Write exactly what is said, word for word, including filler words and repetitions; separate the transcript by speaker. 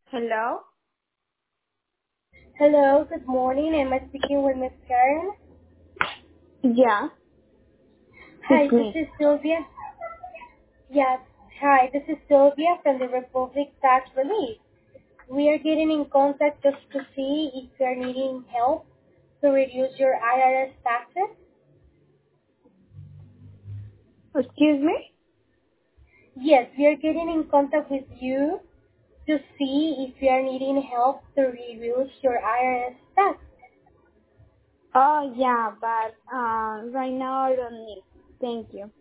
Speaker 1: Hello?
Speaker 2: Hello, good morning. Am I speaking with Miss Karen?
Speaker 1: Yeah,
Speaker 2: Hi,
Speaker 1: it's
Speaker 2: this
Speaker 1: me.
Speaker 2: is Sylvia. Yes, hi, this is Sylvia from the Republic Tax Relief. We are getting in contact just to see if you are needing help to reduce your I R S taxes.
Speaker 1: Excuse me?
Speaker 2: Yes, we are getting in contact with you to see if you are needing help to reduce your I R S tax.
Speaker 1: Oh, yeah, but uh, right now I don't need. Thank you.